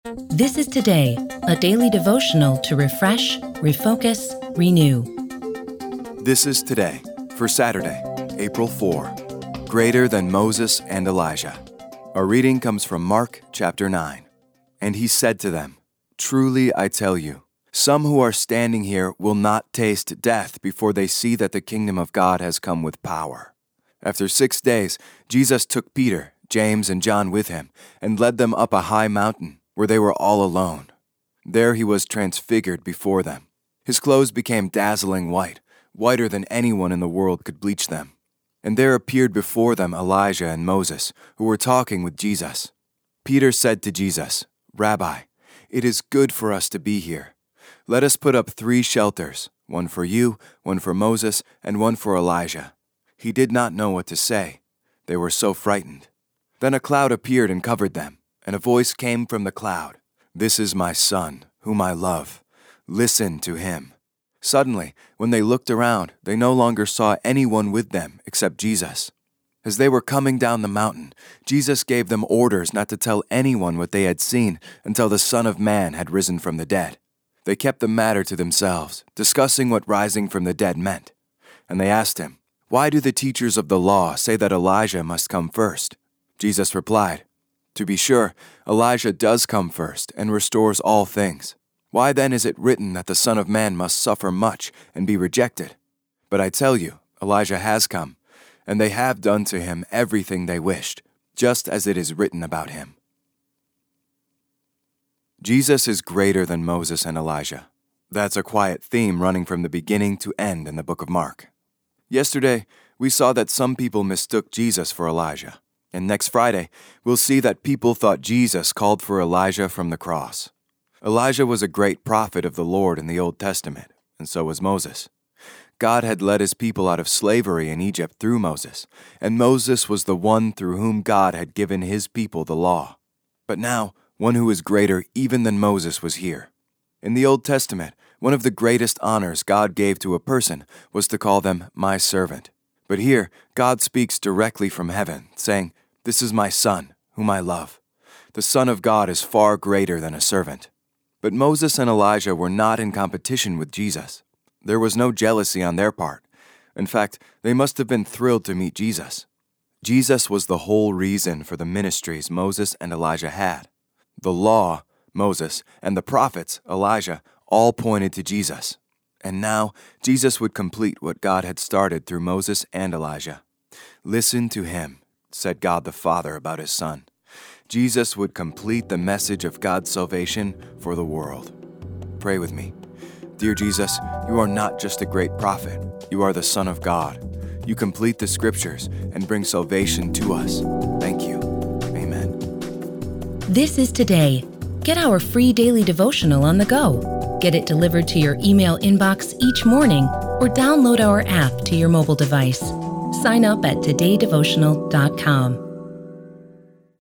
This is Today, a daily devotional to refresh, refocus, renew. This is Today for Saturday, April 4, Greater than Moses and Elijah. Our reading comes from Mark chapter 9. And he said to them, "Truly I tell you, some who are standing here will not taste death before they see that the kingdom of God has come with power." After 6 days, Jesus took Peter, James, and John with him and led them up a high mountain where they were all alone. There he was transfigured before them. His clothes became dazzling white, whiter than anyone in the world could bleach them. And there appeared before them Elijah and Moses, who were talking with Jesus. Peter said to Jesus, "Rabbi, it is good for us to be here. Let us put up 3 shelters, one for you, one for Moses, and one for Elijah." He did not know what to say. They were so frightened. Then a cloud appeared and covered them, and a voice came from the cloud, "This is my Son, whom I love. Listen to him." Suddenly, when they looked around, they no longer saw anyone with them except Jesus. As they were coming down the mountain, Jesus gave them orders not to tell anyone what they had seen until the Son of Man had risen from the dead. They kept the matter to themselves, discussing what rising from the dead meant. And they asked him, "Why do the teachers of the law say that Elijah must come first?" Jesus replied, "To be sure, Elijah does come first and restores all things. Why then is it written that the Son of Man must suffer much and be rejected? But I tell you, Elijah has come, and they have done to him everything they wished, just as it is written about him." Jesus is greater than Moses and Elijah. That's a quiet theme running from the beginning to end in the book of Mark. Yesterday, we saw that some people mistook Jesus for Elijah. And next Friday, we'll see that people thought Jesus called for Elijah from the cross. Elijah was a great prophet of the Lord in the Old Testament, and so was Moses. God had led his people out of slavery in Egypt through Moses, and Moses was the one through whom God had given his people the law. But now, one who is greater even than Moses was here. In the Old Testament, one of the greatest honors God gave to a person was to call them my servant. But here, God speaks directly from heaven, saying, "This is my Son, whom I love." The Son of God is far greater than a servant. But Moses and Elijah were not in competition with Jesus. There was no jealousy on their part. In fact, they must have been thrilled to meet Jesus. Jesus was the whole reason for the ministries Moses and Elijah had. The law, Moses, and the prophets, Elijah, all pointed to Jesus. And now, Jesus would complete what God had started through Moses and Elijah. "Listen to him," said God the Father about his Son. Jesus would complete the message of God's salvation for the world. Pray with me. Dear Jesus, you are not just a great prophet. You are the Son of God. You complete the Scriptures and bring salvation to us. Thank you. Amen. This is Today. Get our free daily devotional on the go. Get it delivered to your email inbox each morning or download our app to your mobile device. Sign up at todaydevotional.com.